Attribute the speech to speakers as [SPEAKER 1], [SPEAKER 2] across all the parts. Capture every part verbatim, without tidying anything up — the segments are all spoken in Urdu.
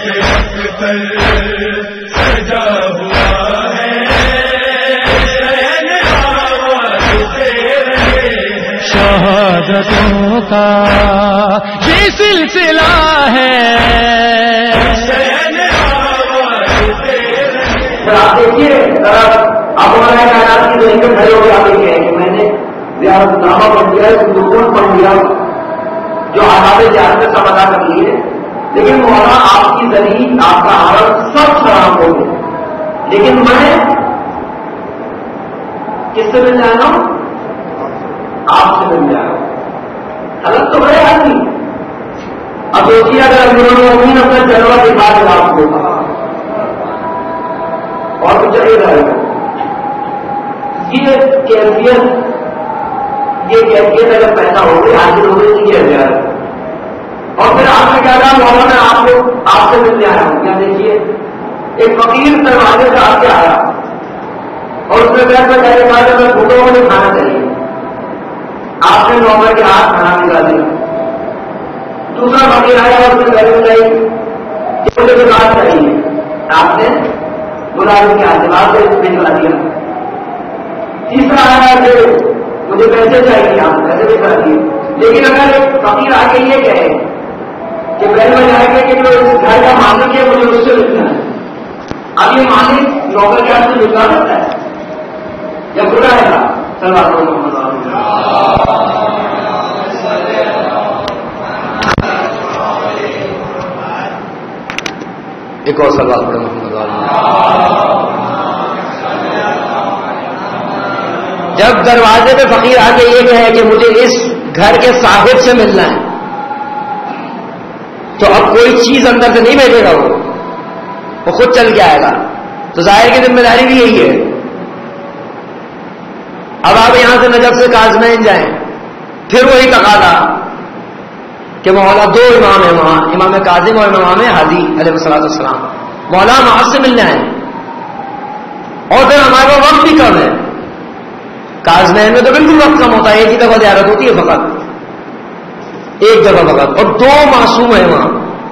[SPEAKER 1] سجا ہوا ہے شہادتوں کا یہ سلسلہ ہے.
[SPEAKER 2] آپ دیکھیے آپ ہمارے کائنات کی زمین پہ کھڑے ہو کے آپ دیکھیں کہ میں نے زیارت نامہ پڑھ دیا ہے, دکون پڑھ دیا جو آزاد زیارت میں سب ادا کر لیے, لیکن مولانا آپ کی ذریعے آپ کا عمل سب خراب ہو گئے. لیکن میں کس سے مل جانا ہوں؟ آپ سے مل جائے گا. حالت تو بڑے آدمی. اب دیکھیے اگر انہوں نے امین اپنا جلوہ کے بعد آپ کو اور کچھ چلے رہے گا. یہ کیفیت یہ کیفیت اگر پیدا ہو گئی حاصل ہو گئی یہ ہے. اور پھر آپ نے کیا کہا مولانا میں آپ کو آپ سے ملنے آیا ہوں. کیا دیکھیے ایک فقیر دروازے سے آپ کے آیا اور اس نے بیٹھ کر کہنے کہا کہ میں بھوکوں کو نہیں کھانا چاہیے. آپ نے نوکر کے ہاتھ کھانا نکال دیا. دوسرا فقیر آیا اور اس نے کہنے بتائی کہ مجھے دکان چاہیے. آپ نے ملازم کے ہاتھ سے بھجوا دیا. تیسرا آیا کہ مجھے پیسے چاہیے. آپ پیسے بھجوا دیے. لیکن اگر فقیر آ کے یہ کہے کہ پہلے میں جائے گا کہ جو اس گھر کا مالک ہے مجھے اس سے لکھنا ہے, اب یہ مالک نوکر کے ہاتھ سے لکھوا سکتا ہے یا برا ہے گا؟
[SPEAKER 3] ایک اور سوال پڑھیں محمد. جب دروازے پہ فقیر آ کے یہ کہے کہ مجھے اس گھر کے صاحب سے ملنا ہے تو اب کوئی چیز اندر سے نہیں بیٹھے گا, وہ وہ خود چل کے آئے گا. تو ظاہر کی ذمہ داری بھی یہی ہے. اب آپ یہاں سے نجف سے کازمین جائیں, پھر وہی تقاضا کہ مولا دو امام ہیں وہاں, امام کاظم اور امام ہادی علیہ الصلوۃ والسلام. مولا ہم آپ سے ملنے آئے اور پھر ہمارے پاس وقت بھی کم ہے. کازمین میں تو بالکل وقت کم ہوتا ہے, ایک ہی دفعہ زیارت ہوتی ہے فقط, ایک دفعہ فقط, اور دو معصوم ہیں وہاں.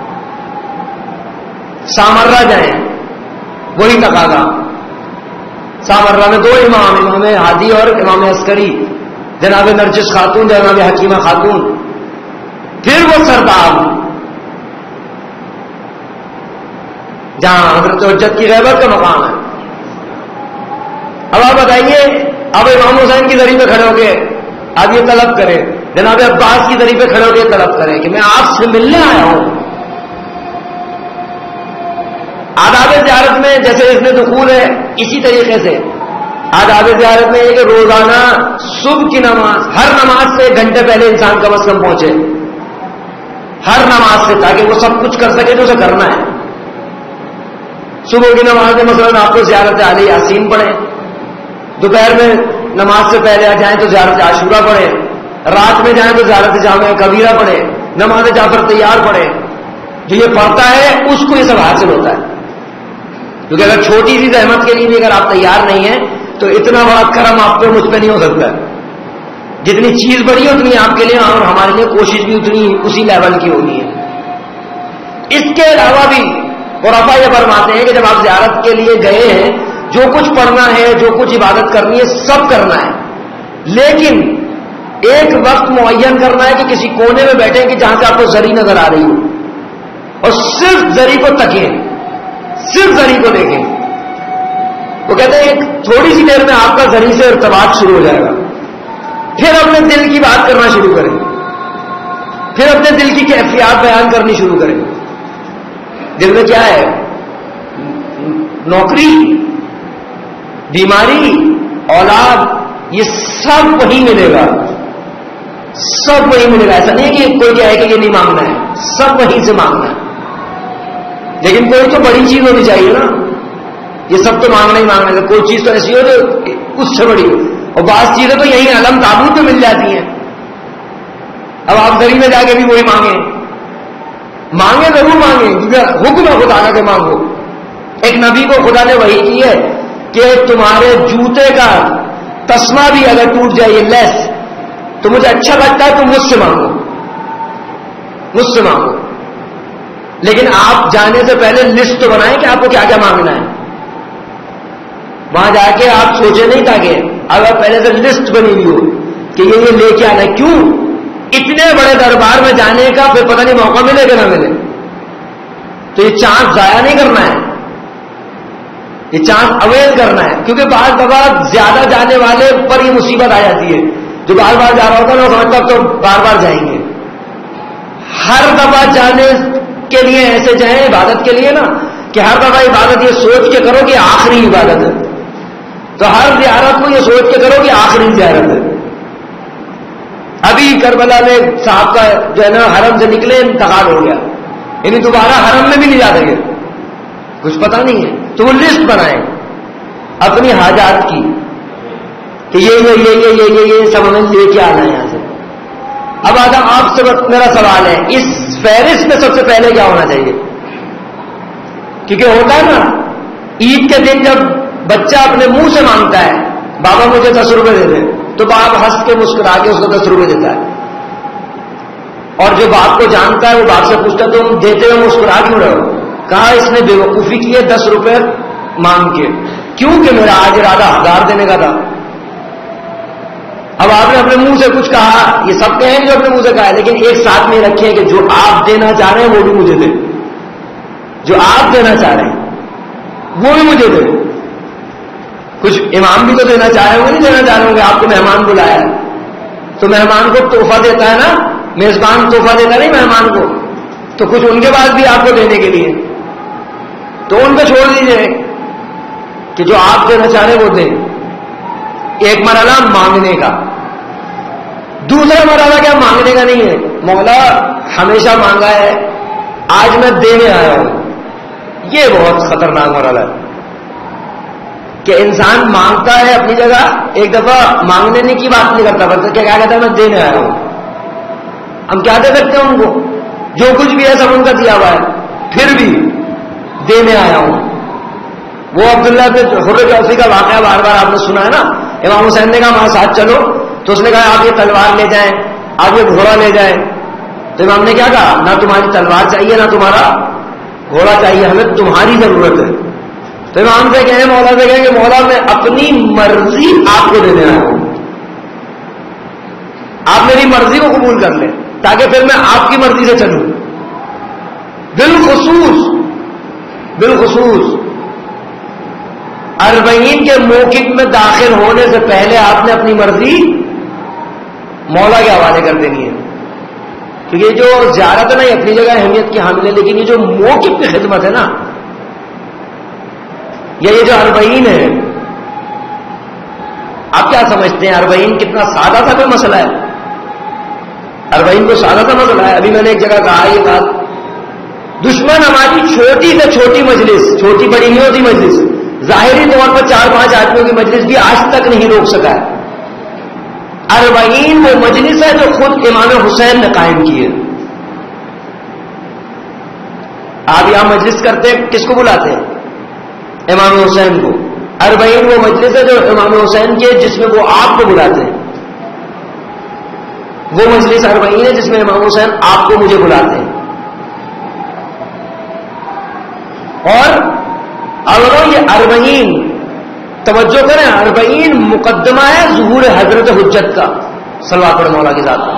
[SPEAKER 3] سامرہ جائیں, وہی تقاضا. سامرہ میں دو امام, امام ہادی اور امام عسکری, جناب نرجس خاتون, جناب حکیمہ خاتون. پھر وہ سرداب جہاں حضرت حجت کی غیبت کا مقام ہے. اب آپ بتائیے, اب امام حسین کی ذریعے پہ کھڑے ہو کے اب یہ طلب کرے, جناب عباس کی ذریعے پہ کھڑے ہو کے طلب کرے کہ میں آپ سے ملنے آیا ہوں. آداب زیارت میں جیسے اس میں دخول ہے, اسی طریقے سے آداب زیارت میں یہ کہ روزانہ صبح کی نماز, ہر نماز سے ایک گھنٹے پہلے انسان کم از کم پہنچے, ہر نماز سے, تاکہ وہ سب کچھ کر سکے جو اسے کرنا ہے. صبح کی نماز میں مثلاً آپ کو زیارت علی یاسین پڑھیں, دوپہر میں نماز سے پہلے آ جائیں تو زیارت عاشورہ پڑھیں, رات میں جائیں تو زیارت جامع کبیرہ پڑھیں, نماز جعفر تیار پڑھیں. جو یہ پڑھتا ہے اس کو یہ سب حاصل ہوتا ہے. کیونکہ اگر چھوٹی سی زحمت کے لیے بھی اگر آپ تیار نہیں ہیں تو اتنا بڑا کرم آپ پہ مجھ پہ نہیں ہو سکتا ہے. جتنی چیز بڑی ہے اتنی آپ کے لیے اور ہمارے لیے کوشش بھی اتنی اسی لیول کی ہونی ہے. اس کے علاوہ بھی عرفا یہ فرماتے ہیں کہ جب آپ زیارت کے لیے گئے ہیں, جو کچھ پڑھنا ہے, جو کچھ عبادت کرنی ہے, سب کرنا ہے, لیکن ایک وقت معین کرنا ہے کہ کسی کونے میں بیٹھیں کہ جہاں سے آپ کو زری نظر آ رہی ہو, اور صرف زری کو تکیں, صرف زری کو دیکھیں. وہ کہتے ہیں ایک تھوڑی سی دیر میں آپ کا زری سے ارتباط شروع ہو جائے گا. پھر اپنے دل کی بات کرنا شروع کریں, پھر اپنے دل کی کیفیات بیان کرنی شروع کریں. دل میں کیا ہے؟ نوکری, بیماری, اولاد, یہ سب وہی ملے گا, سب وہی ملے گا. ایسا نہیں ہے کہ کوئی کہے کہ یہ نہیں مانگنا ہے, سب وہیں سے مانگنا ہے. لیکن کوئی تو بڑی چیز ہونی چاہیے نا, یہ سب تو مانگنا ہی مانگنا ہے. کوئی چیز تو ایسی ہو جو اس سے بڑی ہو, اور بعض چیزیں تو یہی علم تابوت میں مل جاتی ہیں. اب آپ گلی میں جا کے بھی وہی مانگیں, مانگے ضرور مانگیں, کیونکہ حکم ہے خدا کا کہ مانگو. ایک نبی کو خدا نے وحی کی ہے کہ تمہارے جوتے کا تسمہ بھی اگر ٹوٹ جائے, یہ لیس, تو مجھے اچھا لگتا ہے تم مجھ سے مانگو, مجھ سے مانگو. لیکن آپ جانے سے پہلے لسٹ تو بنائیں کہ آپ کو کیا کیا مانگنا ہے. وہاں جا کے آپ سوچے نہیں تھا کہ اگر پہلے سے لسٹ بنی ہوئی ہو کہ یہ یہ لے کے آنا ہے. کیوں؟ اتنے بڑے دربار میں جانے کا پھر پتہ نہیں موقع ملے کہ نہ ملے. تو یہ چانس ضائع نہیں کرنا ہے, یہ چانس اویل کرنا ہے. کیونکہ بعض دفعہ زیادہ جانے والے پر یہ مصیبت آ جاتی ہے. جو بار بار جا رہا ہوتا ہے نا سمجھتا اب تو بار بار جائیں گے. ہر دفعہ جانے کے لیے ایسے جائیں عبادت کے لیے نا کہ ہر دفعہ عبادت یہ سوچ کے کرو کہ آخری عبادت ہے. تو ہر زیارت کو یہ سوچ کے کرو کہ آخری زیارت ہے. ابھی کربلا میں صاحب کا جو ہے نا حرم سے نکلے انتقال ہو گیا, یعنی دوبارہ حرم میں بھی نہیں جا سکے, کچھ پتا نہیں ہے. تو وہ لسٹ بنائیں اپنی حاجات کی کہ یہ یہ یہ یہ یہ یہ, یہ سب ہمیں لے کے آنا ہے یہاں سے. اب آدھا آپ سے میرا سوال ہے, اس فہرست میں سب سے پہلے کیا ہونا چاہیے؟ کیونکہ ہوتا ہے نا عید کے دن جب بچہ اپنے منہ سے مانگتا ہے بابا مجھے دس روپے دے دے, تو باپ ہنس کے مسکرا کے اس کو دس روپے دیتا ہے. اور جو باپ کو جانتا ہے وہ باپ سے پوچھتا ہے تم دیتے ہوئے مسکرا کیوں رہے ہو؟ کہا اس نے بے وقوفی کی ہے دس روپے مانگ کے. کیوں کہ میرا آج ارادہ ہزار دینے کا تھا. اب آپ نے اپنے منہ سے کچھ کہا, یہ سب کہیں جو اپنے منہ سے کہا ہے, لیکن ایک ساتھ میں رکھیں کہ جو آپ دینا چاہ رہے ہیں وہ بھی مجھے دیں. جو آپ دینا چاہ رہے ہیں وہ بھی مجھے دیں. کچھ امام بھی تو دینا چاہ رہے ہیں, وہ نہیں دینا چاہ رہے ہوں کہ آپ کو مہمان بلایا ہے تو مہمان کو تحفہ دیتا ہے نا, میزبان تحفہ دیتا نہیں مہمان کو, تو کچھ ان کے بعد بھی آپ کو دینے کے لیے. تو ان کو چھوڑ دیجیے کہ جو آپ دینا چاہ رہے ہیں وہ دیں. ایک مرحلہ مانگنے کا. دوسرا مرحلہ کیا مانگنے کا نہیں ہے, مولا ہمیشہ مانگا ہے آج میں دینے آیا ہوں. یہ بہت خطرناک مرحلہ ہے کہ انسان مانگتا ہے اپنی جگہ, ایک دفعہ مانگنے کی بات نہیں کرتا بلکہ کیا کہتا ہے میں دینے آیا ہوں. ہم کیا دے سکتے ہیں ان کو؟ جو کچھ بھی ہے سب ان کا دیا ہوا ہے, پھر بھی دینے آیا ہوں. وہ عبداللہ بن حر جوفی کا واقعہ بار بار آپ نے سنا ہے نا. امام حسین نے کہا ہمارے ساتھ چلو, تو اس نے کہا آپ یہ تلوار لے جائیں, آپ یہ گھوڑا لے جائیں. تو امام نے کیا کہا, نہ تمہاری تلوار چاہیے نہ تمہارا گھوڑا چاہیے, ہمیں تمہاری ضرورت ہے. تو امام سے کہیں مولا سے کہیں کہ مولا میں اپنی مرضی آپ کو دینے آیا ہوں, آپ میری مرضی کو قبول کر لیں تاکہ پھر میں آپ کی مرضی سے چلوں. بالخصوص بالخصوص اربعین کے موقف میں داخل ہونے سے پہلے آپ نے اپنی مرضی مولا کے حوالے کر دینی ہے. کیونکہ یہ جو زیارت ہے نا یہ اپنی جگہ اہمیت کی حامل ہے, لیکن یہ جو موقف کی خدمت ہے نا, یا یہ جو اربعین ہے, آپ کیا سمجھتے ہیں اربعین کتنا سادہ سا کوئی مسئلہ ہے؟ اربعین کو سادہ سا مسئلہ ہے. ابھی میں نے ایک جگہ کہا یہ بات, دشمن ہماری چھوٹی سے چھوٹی مجلس, چھوٹی بڑی نہیں ہوتی مجلس, ظاہری طور پر چار پانچ آدمیوں کی مجلس بھی آج تک نہیں روک سکا ہے. اربعین وہ مجلس ہے جو خود امام حسین نے قائم کی ہے. آپ یہاں مجلس کرتے ہیں کس کو بلاتے ہیں؟ امام حسین کو. اربعین وہ مجلس ہے جو امام حسین کی ہے جس میں وہ آپ کو بلاتے ہیں. وہ مجلس اربعین ہے جس میں امام حسین آپ کو مجھے بلاتے ہیں. اور اگر یہ اربعین توجہ کریں, اربعین مقدمہ ہے ظہور حضرت حجت کا. صلوات پڑھ مولا کے ساتھ.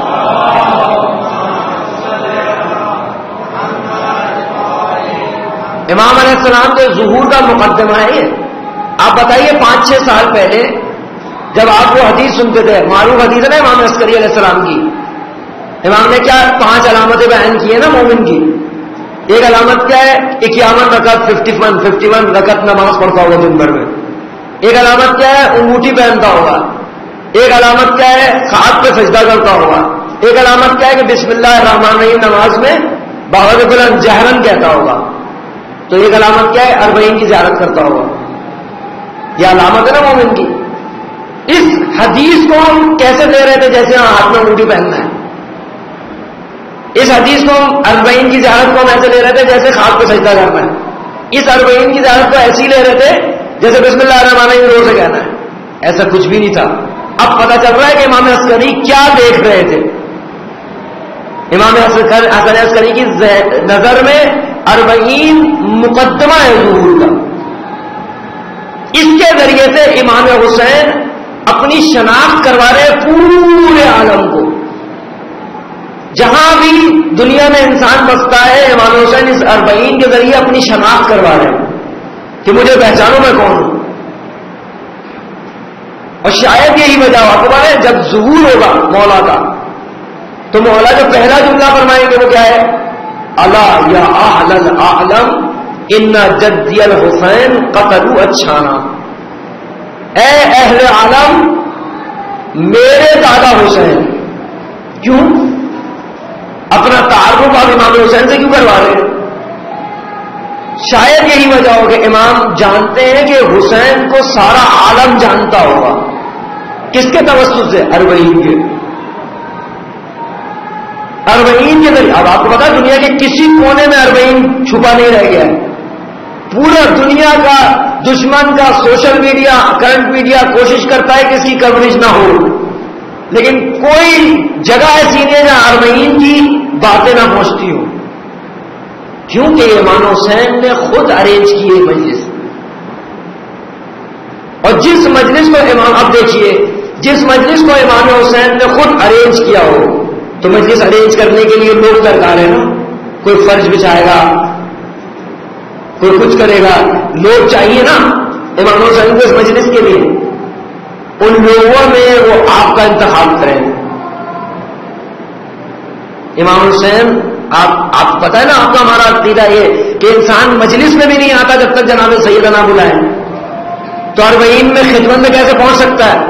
[SPEAKER 3] امام علیہ السلام کے ظہور کا مقدمہ ہے یہ. آپ بتائیے پانچ چھ سال پہلے جب آپ وہ حدیث سنتے تھے, معروف حدیث ہے نا امام عسکری علیہ السلام کی, امام نے کیا پانچ علامتیں بیان کی ہیں نا مومن کی. ایک علامت کیا ہے, اکیاون رکعت ففٹی ون ففٹی ون رکعت نماز پڑھتا ہوگا دن بھر میں. ایک علامت کیا ہے, انگوٹھی پہنتا ہوگا. ایک علامت کیا ہے, خاک پہ سجدہ کرتا ہوگا. ایک علامت کیا ہے کہ بسم اللہ الرحمن الرحیم نماز میں باوجود بلند جہرن کہتا ہوگا. تو ایک علامت کیا ہے, اربعین کی زیارت کرتا ہوگا. یہ علامت ہے نا مومن کی. اس حدیث کو ہم کیسے لے رہے تھے جیسے ہاتھ میں انگوٹھی پہننا ہے. اس حدیث کو ہم اربعین کی زیارت کو ہم ایسے لے رہے تھے جیسے خاک پہ سجدہ کرنا ہے. اس اربعین کی زیارت کو ایسی لے رہے تھے جیسے بسم اللہ الرحمن الرحیم روز سے کہنا ہے. ایسا کچھ بھی نہیں تھا. اب پتہ چل رہا ہے کہ امام عسکری کیا دیکھ رہے تھے. امام حسن عسکری کی نظر میں اربعین مقدمہ ہے ظہور کا. اس کے ذریعے سے امام حسین اپنی شناخت کروا رہے پورے عالم کو. جہاں بھی دنیا میں انسان بستا ہے امام حسین اس اربعین کے ذریعے اپنی شناخت کروا رہے ہیں کہ مجھے پہچانو میں کون ہوں. اور شاید یہی وجہ اکبر ہے جب ظہور ہوگا مولا کا تو مولا جو پہلا جملہ فرمائیں گے وہ کیا ہے؟ الا یا اہل العالم ان جدی الحسین قتلوا اچھانا. اے اہل عالم میرے دادا حسین. کیوں؟ اپنا تعارف آپ امام حسین سے کیوں کروا رہے ہیں؟ شاید یہی وجہ ہو کہ امام جانتے ہیں کہ حسین کو سارا عالم جانتا ہوگا. کس کے توسط سے؟ اربعین کے. اربعین کے ذریعے. اب آپ کو پتا دنیا کے کسی کونے میں اربعین چھپا نہیں رہ گیا ہے. پورا دنیا کا دشمن کا سوشل میڈیا کرنٹ میڈیا کوشش کرتا ہے کہ اس کی کوریج نہ ہو, لیکن کوئی جگہ ایسی نہیں ہے جہاں اربعین کی باتیں نہ پہنچتی ہوں. کیونکہ امام حسین نے خود ارینج کی ہے مجلس. اور جس مجلس کو امام اب دیکھیے جس مجلس کو امام حسین نے خود ارینج کیا ہو تو مجلس ارینج کرنے کے لیے لوگ درکار ہے نا. کوئی فرش بچھائے گا, کوئی کچھ کرے گا, لوگ چاہیے نا امام حسین کو اس مجلس کے لیے. ان لوگوں میں وہ آپ کا انتخاب کریں. امام حسین آپ آپ پتہ ہے نا آپ کا ہمارا عقیدہ یہ کہ انسان مجلس میں بھی نہیں آتا جب تک جناب سیدنا بلائیں. تو اربعین میں خدمت میں کیسے پہنچ سکتا ہے؟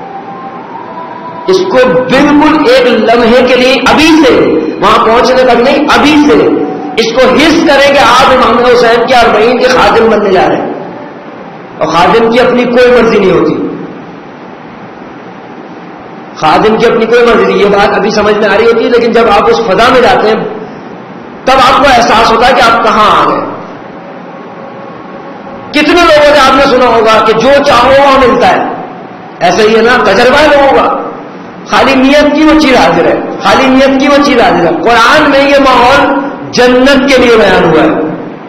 [SPEAKER 3] اس کو بالکل ایک لمحے کے لیے ابھی سے وہاں پہنچنے تک نہیں, ابھی سے اس کو حس کریں کہ آپ امام حسین کے اربعین کے خادم بننے جا رہے ہیں. اور خادم کی اپنی کوئی مرضی نہیں ہوتی. خادم کی اپنی کوئی مرضی نہیں. یہ بات ابھی سمجھ میں آ رہی ہوتی ہے, لیکن جب آپ اس فضا میں جاتے ہیں تب آپ کو احساس ہوتا ہے کہ آپ کہاں آ گئے. کتنے لوگوں نے آپ نے سنا ہوگا کہ جو چاہو وہاں ملتا ہے. ایسا ہی ہے نا, تجربہ ہے لوگوں کا. خالی نیت کی وہ چیز حاضر ہے, خالی نیت کی وہ چیز حاضر ہے. قرآن میں یہ ماحول جنت کے لیے بیان ہوا ہے.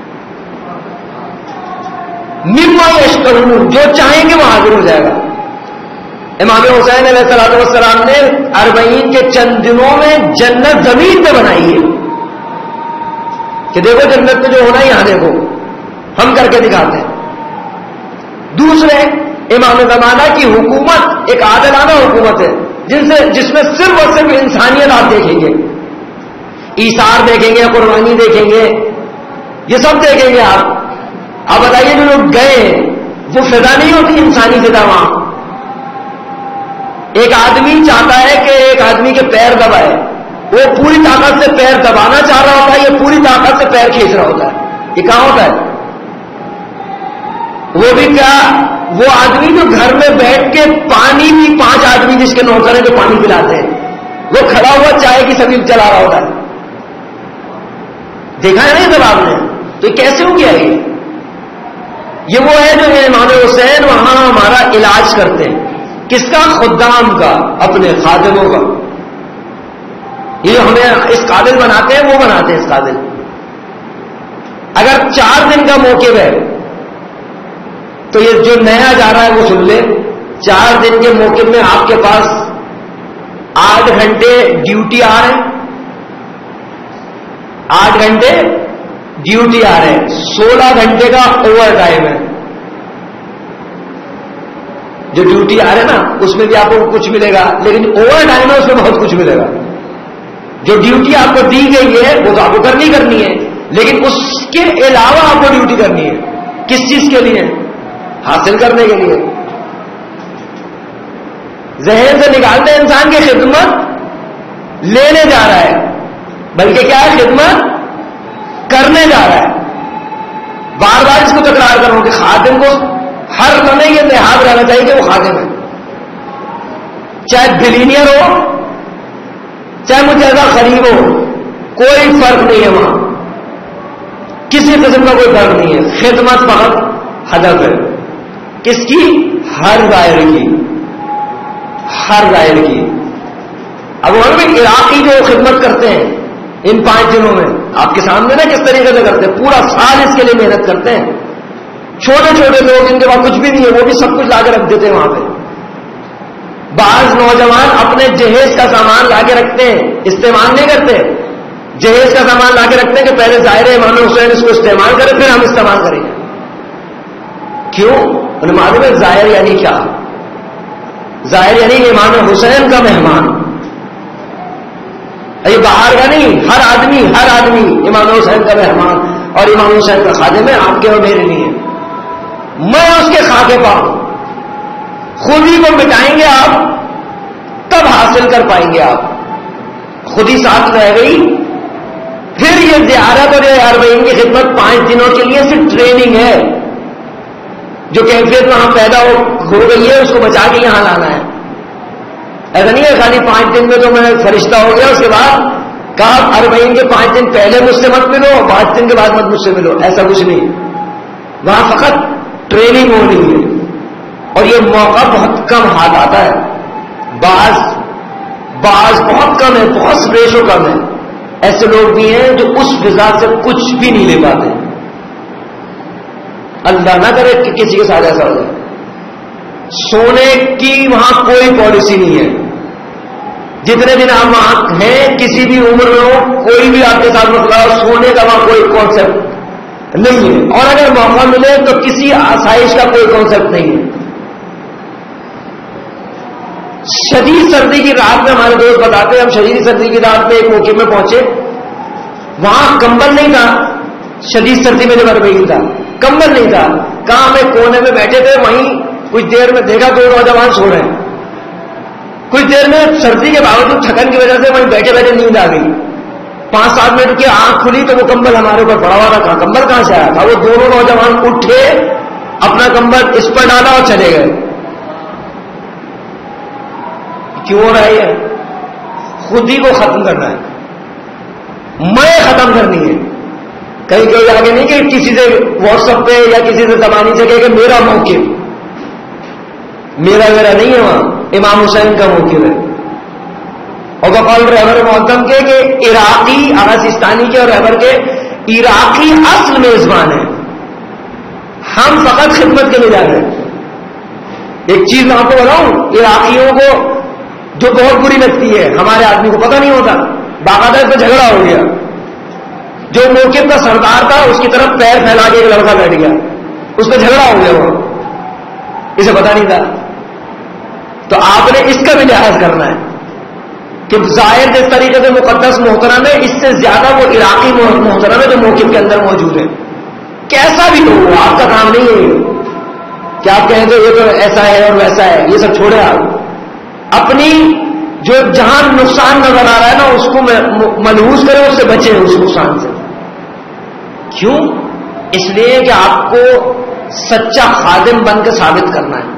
[SPEAKER 3] مما یشتہون, جو چاہیں گے وہ حاضر ہو جائے گا. امام حسین علیہ الصلوۃ والسلام نے اربعین کے چند دنوں میں جنت زمین پہ بنائی ہے کہ دیکھو جنت میں جو ہونا ہے یہاں دیکھو, ہم کر کے دکھاتے ہیں. دوسرے امام زمانہ کی حکومت ایک عادلانہ حکومت ہے جن سے جس میں صرف اور صرف انسانیت آپ دیکھیں گے. ایثار دیکھیں گے, قربانی دیکھیں گے, یہ سب دیکھیں گے آپ. آپ بتائیے جو لوگ گئے وہ فضا نہیں ہوتی انسانی فضا وہاں. ایک آدمی چاہتا ہے کہ ایک آدمی کے پیر دبائے, وہ پوری طاقت سے پیر دبانا چاہ رہا ہوتا ہے, یہ پوری طاقت سے پیر کھینچ رہا ہوتا ہے. یہ کہاں ہوتا ہے؟ وہ بھی کیا, وہ آدمی جو گھر میں بیٹھ کے پانی بھی پانچ آدمی جس کے نوکر ہیں جو پانی پلاتے ہیں, وہ کھڑا ہوا چائے کی سبیل چلا رہا ہوتا ہے. دیکھا ہے نا یہ سب آپ نے؟ تو یہ کیسے ہو گیا یہ یہ وہ ہے جو امام حسین وہاں ہمارا علاج کرتے ہیں. کس کا؟ خدام کا, اپنے خادموں کا. یہ جو ہمیں اس قابل بناتے ہیں وہ بناتے ہیں اس قابل. اگر چار دن کا موقع ہے تو یہ جو نیا جا رہا ہے وہ سن لے. چار دن کے موقع میں آپ کے پاس آٹھ گھنٹے ڈیوٹی آ رہے ہیں, آٹھ گھنٹے ڈیوٹی آ رہے ہیں, سولہ گھنٹے کا اوور ٹائم ہے. جو ڈیوٹی آ رہے ہیں نا اس میں بھی آپ کو کچھ ملے گا, لیکن اوور ٹائم ہے اس میں بہت کچھ ملے گا. جو ڈیوٹی آپ کو دی گئی ہے وہ تو آپ کو کرنی کرنی ہے, لیکن اس کے علاوہ آپ کو ڈیوٹی کرنی ہے. کس چیز کے لیے؟ حاصل کرنے کے لیے. ذہن سے نکالتے ہیں انسان کی خدمت لینے جا رہا ہے, بلکہ کیا ہے, خدمت کرنے جا رہا ہے. بار بار اس کو تکرار کروں کہ خادم کو ہر لمحے یہ لحاظ رہنا چاہیے کہ وہ خادم ہے. چاہے بلینئر ہو چاہے مجھے ایسا غریب ہو, کوئی فرق نہیں ہے وہاں, کسی قسم کا کوئی فرق نہیں ہے. خدمت بہت ہدف ہے. کس کی؟ ہر دائر کی, ہر دائر کی. اب وہ عراقی جو خدمت کرتے ہیں ان پانچ دنوں میں آپ کے سامنے نا کس طریقے سے کرتے ہیں, پورا سال اس کے لیے محنت کرتے ہیں. چھوٹے چھوٹے لوگ جن کے پاس کچھ بھی نہیں ہے وہ بھی سب کچھ لا کے رکھ دیتے ہیں وہاں پہ. بعض نوجوان اپنے جہیز کا سامان لا کے رکھتے ہیں, استعمال نہیں کرتے. جہیز کا سامان لا کے رکھتے ہیں کہ پہلے ظاہر امام حسین اس کو استعمال کرے پھر ہم استعمال کریں گے. کیوں؟ انہیں معلوم ہے ظاہر یعنی کیا. ظاہر یعنی امام حسین کا مہمان. یہ باہر کا نہیں, ہر آدمی ہر آدمی امام حسین کا مہمان اور امام حسین کا خادم ہے. آپ کے اور میرے لیے میں اس کے خاکے پاؤں. خود ہی کو مٹائیں گے آپ تب حاصل کر پائیں گے. آپ خود ہی ساتھ رہ گئی. پھر یہ زیارت اور یہ اربعین کی خدمت پانچ دنوں کے لیے صرف ٹریننگ ہے. جو کیفیت وہاں پیدا ہو ہو گئی ہے اس کو بچا کے یہاں لانا ہے. ایسا نہیں ہے خالی پانچ دن میں تو میں فرشتہ ہو گیا اس کے بعد کہا اربعین کے پانچ دن پہلے مجھ سے مت ملو, پانچ دن کے بعد مت مجھ سے ملو. ایسا کچھ نہیں. وہاں فقط ٹریننگ ہونی ہے اور یہ موقع بہت کم ہاتھ آتا ہے. بعض بعض بہت کم ہے, بہت ریشو کم ہے. ایسے لوگ بھی ہیں جو اس فضا سے کچھ بھی نہیں لے پاتے. اللہ نہ کرے کہ کسی کے ساتھ ایسا ہو جائے. سونے کی وہاں کوئی پالیسی نہیں ہے. جتنے دن آپ وہاں ہیں کسی بھی عمر میں ہو, کوئی بھی آپ کے ساتھ مسئلہ ہو, سونے کا وہاں کوئی کانسیپٹ نہیں ہے. اور اگر موقع ملے تو کسی آسائش کا کوئی کانسیپٹ نہیں ہے. شدید سردی کی رات میں ہمارے دوست بتاتے ہیں, ہم شدید سردی کی رات میں ایک موقع میں پہنچے, وہاں کمبل نہیں تھا. شدید سردی میں جب اربعین تھا کمبل نہیں تھا. کہاں میں کونے میں بیٹھے تھے, وہیں کچھ دیر میں دیکھا دو نوجوان سو رہے ہیں. کچھ دیر میں سردی کے باوجود تھکن کی وجہ سے وہیں بیٹھے بیٹھے نیند آ گئی. پانچ سات منٹ کی آنکھ کھلی تو وہ کمبل ہمارے اوپر پڑا ہوا تھا. کمبل کہاں سے آیا تھا؟ وہ دونوں نوجوان اٹھے, اپنا کمبل اس پر ڈالا اور چلے گئے. کیوں ہو رہا ہے یہ؟ خود ہی کو ختم کرنا ہے, میں ختم کرنی ہے. کہیں کوئی آگے نہیں کہ کسی سے واٹس ایپ پہ یا کسی سے زبانی سے کہے کہ میرا موقف, میرا میرا نہیں ہے, وہاں امام حسین کا موقف ہے. اور بقول رہبر محتم کے کہ عراقی آغا سستانی کے اور رہبر کے عراقی اصل میزبان ہیں, ہم فقط خدمت کے لیے جا رہے ہیں. ایک چیز میں آپ کو بتاؤں, عراقیوں کو جو بہت بری لگتی ہے, ہمارے آدمی کو پتہ نہیں ہوتا, باقاعدہ اس پہ جھگڑا ہو گیا. جو موقف کا سردار تھا اس کی طرف پیر پھیلا کے ایک لڑکا بیٹھ گیا, اس پہ جھگڑا ہو گیا, وہ اسے پتا نہیں تھا. تو آپ نے اس کا بھی لحاظ کرنا ہے کہ ظاہر جس طریقے سے مقدس محترم ہے, اس سے زیادہ وہ عراقی محترم ہے جو موقف کے اندر موجود ہے. کیسا بھی ہو, آپ کا کام نہیں ہے کہ آپ کہیں تو یہ تو ایسا ہے اور ویسا ہے, یہ سب چھوڑے. آپ اپنی جو جہاں نقصان نظر آ رہا ہے نا اس کو ملحوظ کریں, اس سے بچیں اس نقصان سے. کیوں؟ اس لیے کہ آپ کو سچا خادم بن کے ثابت کرنا ہے.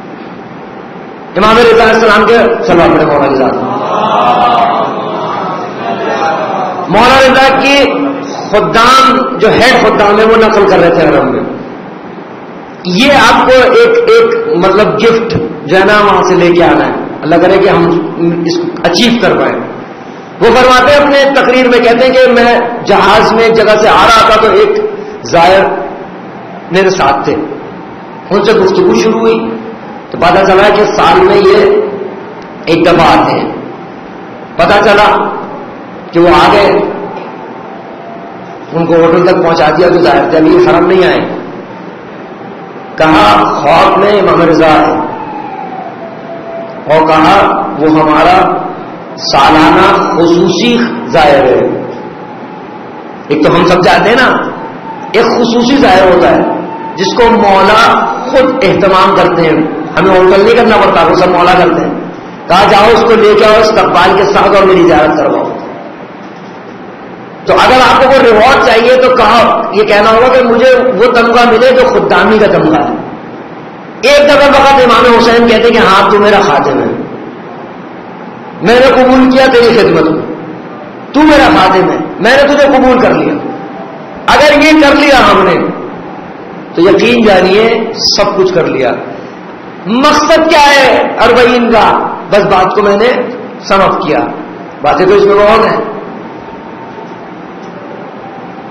[SPEAKER 3] امام رضا علیہ السلام کے سلام پڑھے مولا رضا. مولا رضا کی خدام جو ہیڈ خدام ہے وہ نقل کر رہے تھے عرب میں, یہ آپ کو ایک ایک مطلب گفٹ جو ہے نا وہاں سے لے کے آنا ہے. اللہ کرے کہ ہم اس کو اچیو کر پائیں. وہ فرماتے ہیں اپنے تقریر میں, کہتے ہیں کہ میں جہاز میں ایک جگہ سے آ رہا تھا تو ایک زائر میرے ساتھ تھے, ان سے گفتگو شروع ہوئی تو پتا چلا کہ سال میں یہ ایک دفعہ آتے ہیں. پتا چلا کہ وہ آ گئے, ان کو ہوٹل تک پہنچا دیا جو ظاہر تھے, ابھی یہ حرم نہیں آئے. کہا خواب میں امام رضا ہے, اور کہا وہ ہمارا سالانہ خصوصی ظاہر ہے. ایک تو ہم سب جانتے ہیں نا, ایک خصوصی ظاہر ہوتا ہے جس کو مولا خود اہتمام کرتے ہیں, ہمیں ہوٹل نہیں کرنا پڑتا, وہ سب مولا کرتے ہیں. کہا جاؤ اس کو لے کے آؤ استقبال کے ساتھ اور میری زیارت کرواؤ. تو اگر آپ کو کوئی ریوارڈ چاہیے تو کہا یہ کہنا ہوگا کہ مجھے وہ تمغہ ملے جو خدامی کا تمغہ ہے. ایک دفعہ وقت امام حسین کہتے کہ ہاں تو میرا خادم ہے, میں نے قبول کیا تیری خدمت کو, تو میرا خادم ہے, میں نے تجھے قبول کر لیا. اگر یہ کر لیا ہم نے تو یقین جانیے سب کچھ کر لیا. مقصد کیا ہے اربعین کا؟ بس بات کو میں نے سمجھ کیا. باتیں تو اس میں بہت ہیں.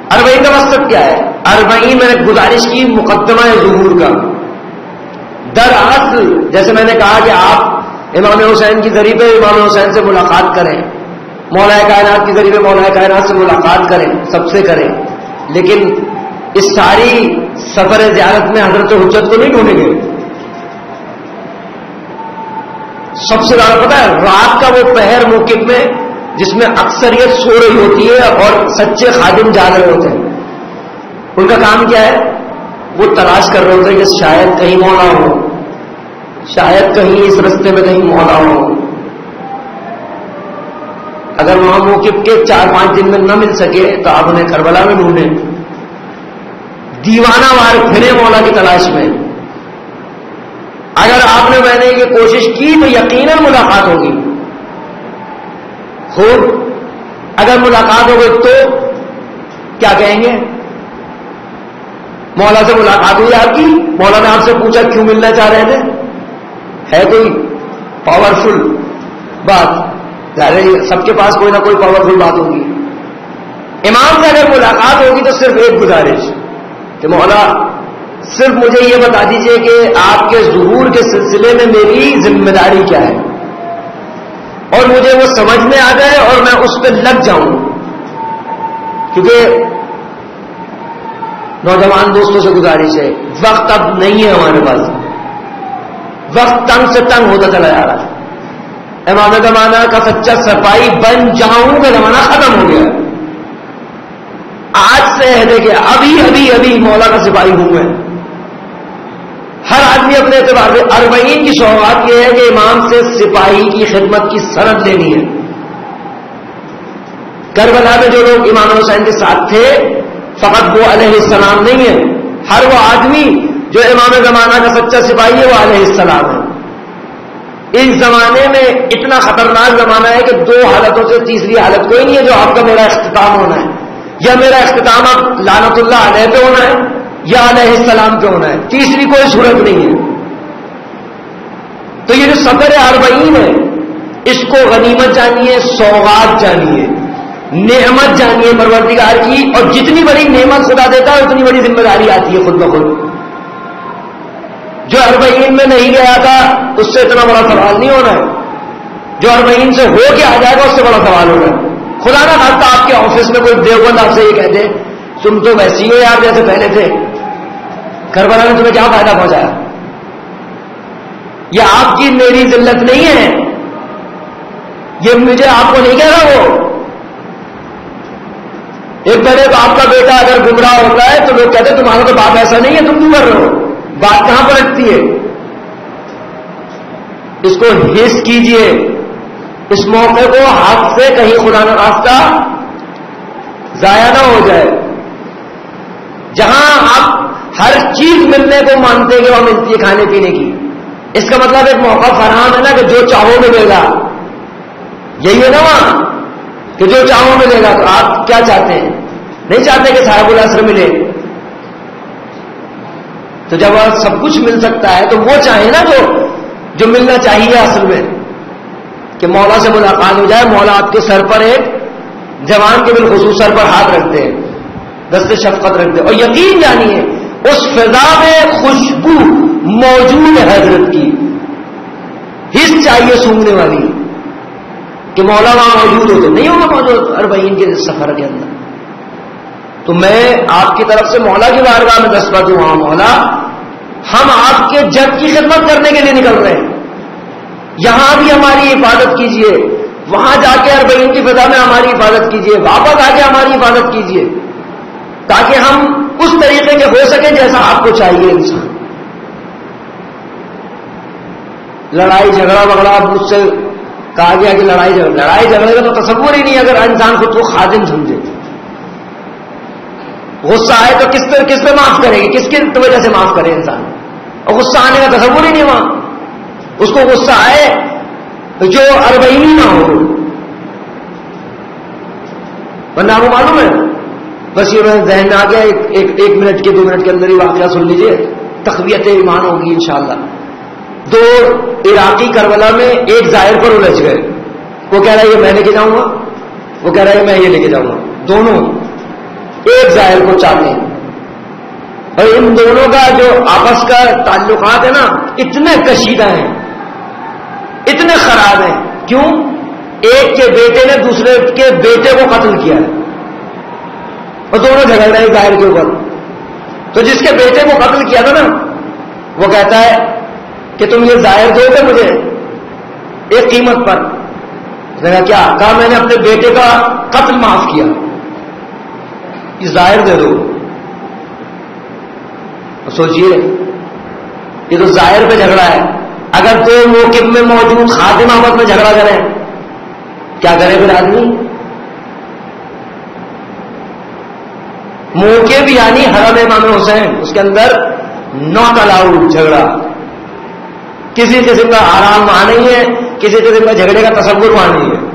[SPEAKER 3] اربعین کا مقصد کیا ہے؟ اربعین میں نے گزارش کی مقدمہ ظہور کا. دراصل جیسے میں نے کہا کہ آپ امام حسین کی ذریعے پہ امام حسین سے ملاقات کریں، مولا کائنات کی ذریعے مولا کائنات سے ملاقات کریں، سب سے کریں، لیکن اس ساری سفر زیارت میں حضرت حجت کو نہیں ڈھونڈیں گے. سب سے زیادہ پتا ہے رات کا وہ پہر موقف میں جس میں اکثریت سو رہی ہوتی ہے اور سچے خادم جاگ رہے ہوتے ہیں، ان کا کام کیا ہے؟ وہ تلاش کر رہے ہوتے ہیں کہ شاید کہیں مولا ہو، شاید کہیں اس رستے میں کہیں مولا ہو. اگر وہاں موقف کے چار پانچ دن میں نہ مل سکے تو آپ انہیں کربلا میں ڈھونڈیں، دیوانہ وار پھرے مولا کی تلاش میں. اگر آپ نے میں نے یہ کوشش کی تو یقیناً ملاقات ہوگی. خوب، اگر ملاقات ہو گئی تو کیا کہیں گے؟ مولا سے ملاقات ہوئی آپ کی، مولا نے آپ سے پوچھا کیوں ملنا چاہ رہے تھے؟ ہے کوئی پاورفل بات؟ سب کے پاس کوئی نہ کوئی پاورفل بات ہوگی. امام سے اگر ملاقات ہوگی تو صرف ایک گزارش کہ مولا صرف مجھے یہ بتا دیجئے کہ آپ کے ظہور کے سلسلے میں میری ذمہ داری کیا ہے، اور مجھے وہ سمجھ میں آ جائے اور میں اس پہ لگ جاؤں. کیونکہ نوجوان دوستوں سے گزارش ہے، وقت اب نہیں ہے ہمارے پاس، وقت تنگ سے تنگ ہوتا چلا جا رہا ہے. امام زمانہ کا سچا سپاہی بن جاؤں کا زمانہ ختم ہو گیا. آج سے ہے دیکھیں ابھی ابھی ابھی مولا کا سپاہی ہوں میں. ہر آدمی اپنے اعتبار سے اربعین کی سوغات یہ ہے کہ امام سے سپاہی کی خدمت کی سند لینی ہے. کربلا میں جو لوگ امام حسین کے ساتھ تھے فقط وہ علیہ السلام نہیں ہے، ہر وہ آدمی جو امام زمانہ کا سچا سپاہی ہے وہ علیہ السلام ہے. اس زمانے میں اتنا خطرناک زمانہ ہے کہ دو حالتوں سے تیسری حالت کوئی نہیں ہے جو آپ کا میرا اختتام ہونا ہے. یا میرا اختتام اب لعنت اللہ علیہ پہ ہونا ہے یا علیہ السلام پہ ہونا ہے، تیسری کوئی صورت نہیں ہے. تو یہ جو سفر اربعین ہے اس کو غنیمت جانیے، سوغات جانیے، نعمت جانیے پروردگار کی. اور جتنی بڑی نعمت خدا دیتا ہے اتنی بڑی ذمہ داری آتی ہے خود بخود. جو اربعین میں نہیں گیا تھا اس سے اتنا بڑا سوال نہیں ہونا ہے، جو اربعین سے ہو کے آ جائے گا اس سے بڑا سوال ہونا ہے. خدا نہ خاصتا آپ کے آفس میں کوئی دیوبند آپ سے یہ کہتے تم تو ویسے ہی ہو یار جیسے پہلے تھے، کربلا نے تمہیں کیا فائدہ پہنچایا؟ یہ آپ کی میری ذلت نہیں ہے، یہ مجھے آپ کو نہیں کہہ رہا. وہ ایک بڑے باپ کا بیٹا اگر گمراہ ہوتا ہے تو لوگ کہتے ہیں تمہارا تو باپ ایسا نہیں ہے، تم کیوں کر رہے ہو؟ بات کہاں پر رکھتی ہے؟ اس کو حس کیجئے، اس موقع کو ہاتھ سے کہیں خدا نہ خواستہ ضائع نہ ہو جائے. جہاں آپ ہر چیز ملنے کو مانتے ہیں کہ وہ ملتی ہے کھانے پینے کی، اس کا مطلب ایک موقع فراہم ہے نا کہ جو چاہو ملے گا. یہی ہے نا وہاں کہ جو چاہو ملے گا. تو آپ کیا چاہتے ہیں؟ نہیں چاہتے کہ صاحب العصر ملے. تو جب وہاں سب کچھ مل سکتا ہے تو وہ چاہے نا جو جو ملنا چاہیے اصل میں، کہ مولا سے ملاقات ہو جائے. مولا آپ کے سر پر ایک جوان کے بالخصوص سر پر ہاتھ رکھ دے، دست شفقت رکھ دے، اور یقین جانیے اس فضا میں خوشبو موجود ہے حضرت کی. حس چاہیے سونگنے والی کہ مولا وہاں موجود ہو. تو نہیں ہوگا موجود اربعین کے سفر کے اندر. تو میں آپ کی طرف سے مولا کی بارگاہ میں دستخط ہوں. ہاں مولا، ہم آپ کے جگ کی خدمت کرنے کے لیے نکل رہے ہیں، یہاں بھی ہماری حفاظت کیجئے، وہاں جا کے اربعین کی فضا میں ہماری حفاظت کیجئے، واپس آ کے ہماری حفاظت کیجئے، تاکہ ہم اس طریقے کے ہو سکیں جیسا آپ کو چاہیے. انسان لڑائی جھگڑا وغیرہ مجھ سے کہا گیا کہ لڑائی جھگڑا لڑائی جھگڑے کا تو تصور ہی نہیں اگر انسان خود کو خادم سمجھے. غصہ آئے تو کس طرح کس پہ معاف کرے گی، کس کی وجہ سے معاف کرے انسان؟ اور غصہ آنے کا تصور ہی نہیں وہاں. اس کو غصہ آئے تو جو اربعینی نہ ہو، ورنہ آپ کو معلوم ہے بس یہ ذہن میں آ گیا. ایک, ایک, ایک منٹ کے دو منٹ کے اندر ہی واقعہ سن لیجئے، تقویت ایمان ہوگی انشاءاللہ. دو عراقی کربلا میں ایک ظاہر پر الجھ گئے. وہ کہہ رہا ہے یہ میں لے کے جاؤں گا، وہ کہہ رہا ہے میں یہ لے کے جاؤں گا. دونوں ایک ظاہر کو چاہتے ہیں. اور ان دونوں کا جو آپس کا تعلقات ہے نا اتنے کشیدہ ہیں, اتنے خراب ہیں. کیوں؟ ایک کے بیٹے نے دوسرے کے بیٹے کو قتل کیا ہے اور دونوں جھگڑ رہے ہیں ظاہر کے اوپر. تو جس کے بیٹے کو قتل کیا تھا نا وہ کہتا ہے کہ تم یہ ظاہر دو گے مجھے ایک قیمت پر. اس نے کہا کیا؟ کہا میں نے اپنے بیٹے کا قتل معاف کیا, یہ ظاہر دے دو. سوچئے یہ تو ظاہر پہ جھگڑا ہے. اگر دو موقف میں موجود خادم آمد میں جھگڑا کریں کیا کرے پھر آدمی؟ موقف یعنی حرم امام حسین, اس کے اندر ناٹ الاؤڈ جھگڑا, کسی قسم کا آرام وہاں نہیں ہے, کسی قسم کا جھگڑے کا تصور وہاں نہیں ہے.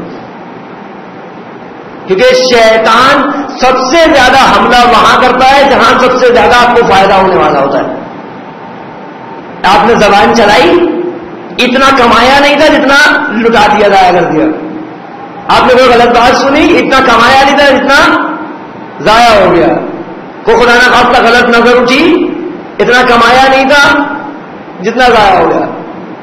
[SPEAKER 3] کیونکہ شیطان سب سے زیادہ حملہ وہاں کرتا ہے جہاں سب سے زیادہ آپ کو فائدہ ہونے والا ہوتا ہے. آپ نے زبان چلائی, اتنا کمایا نہیں تھا جتنا لٹا دیا, ضائع کر دیا. آپ نے کوئی غلط بات سنی, اتنا کمایا نہیں تھا جتنا ضائع ہو گیا. کو خدا نہ خواستہ غلط نظر اٹھی, اتنا کمایا نہیں تھا جتنا ضائع ہو گیا.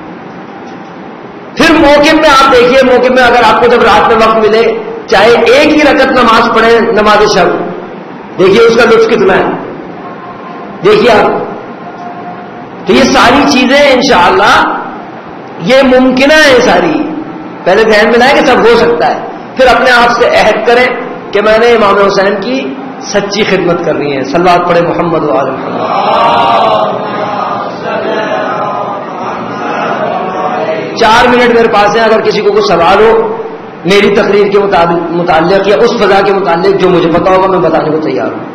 [SPEAKER 3] پھر موقع میں آپ دیکھیے, موقع میں اگر آپ کو جب رات میں وقت ملے چاہے ایک ہی رکعت نماز پڑھیں, نماز شب, دیکھیے اس کا لطف کتنا ہے, دیکھیے آپ. تو یہ ساری چیزیں انشاءاللہ یہ ممکنہ ہے ساری. پہلے ذہن میں لائے کہ سب ہو سکتا ہے, پھر اپنے آپ سے عہد کریں کہ میں نے امام حسین کی سچی خدمت کرنی ہے. صلوات پڑھے محمد و آل محمد. چار منٹ میرے پاس ہیں, اگر کسی کو کوئی سوال ہو میری تقریر کے متعلق یا اس فضا کے متعلق جو مجھے پتا ہوگا میں بتانے کو تیار ہوں.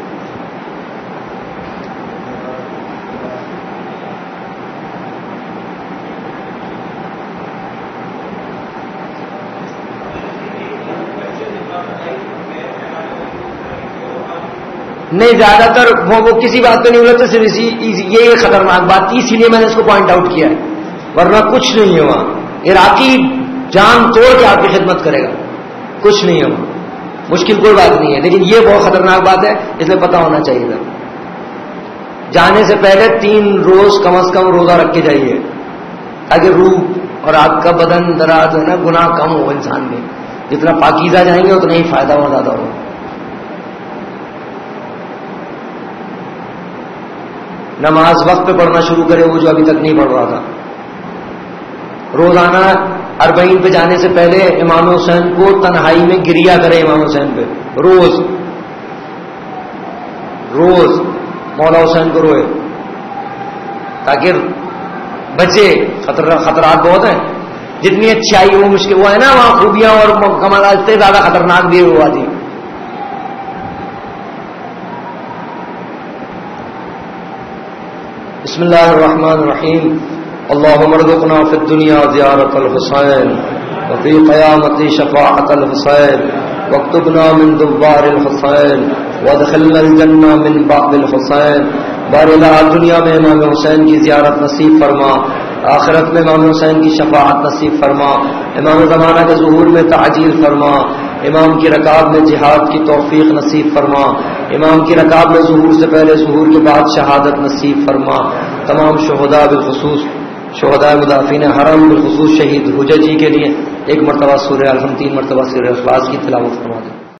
[SPEAKER 3] نہیں, زیادہ تر وہ, وہ کسی بات پہ نہیں بولتے, صرف اسی یہ خطرناک بات تھی, اسی لیے میں نے اس کو پوائنٹ آؤٹ کیا ہے, ورنہ کچھ نہیں ہے وہاں. عراقی جان توڑ کے آپ کی خدمت کرے گا, کچھ نہیں ہے وہاں, مشکل کوئی بات نہیں ہے. لیکن یہ بہت خطرناک بات ہے, اس لیے پتہ ہونا چاہیے تھا. جانے سے پہلے تین روز کم از کم روزہ رکھ کے جائیے تاکہ روح اور آپ کا بدن دراز ہے نا گناہ کم ہو انسان میں. جتنا پاکیزہ جائیں گے اتنا ہی فائدہ ہو زیادہ ہو. نماز وقت پہ پڑھنا شروع کرے, وہ جو ابھی تک نہیں پڑھ رہا تھا. روزانہ اربعین پہ جانے سے پہلے امام حسین کو تنہائی میں گریا کرے, امام حسین پہ روز روز مولا حسین کو روئے تاکہ بچے. خطر خطرات بہت ہیں, جتنی اچھائی وہ مشکل وہ ہے نا وہاں خوبیاں اور کمالات سے زیادہ خطرناک بھی ہوا تھی. بسم اللہ الرحمن الرحیم. اللهم ارزقنا في الدنيا زيارة الحسين وفي قيامة شفاعة الحسين واكتبنا من دوار الحسين وادخلنا الجنة من بعد الحسين. بارئلہ دنیا میں امام حسین کی زیارت نصیب فرما, آخرت میں امام حسین کی شفاعت نصیب فرما, امام زمانہ کے ظہور میں تعجیل فرما, امام کی رکاب میں جہاد کی توفیق نصیب فرما, امام کی رکاب میں ظہور سے پہلے ظہور کے بعد شہادت نصیب فرما. تمام شہداء بالخصوص شہداء مدافعین حرم بالخصوص شہید حججی کے لیے ایک مرتبہ سورہ الحمد, تین مرتبہ سورہ اخلاص کی تلاوت فرما دیں.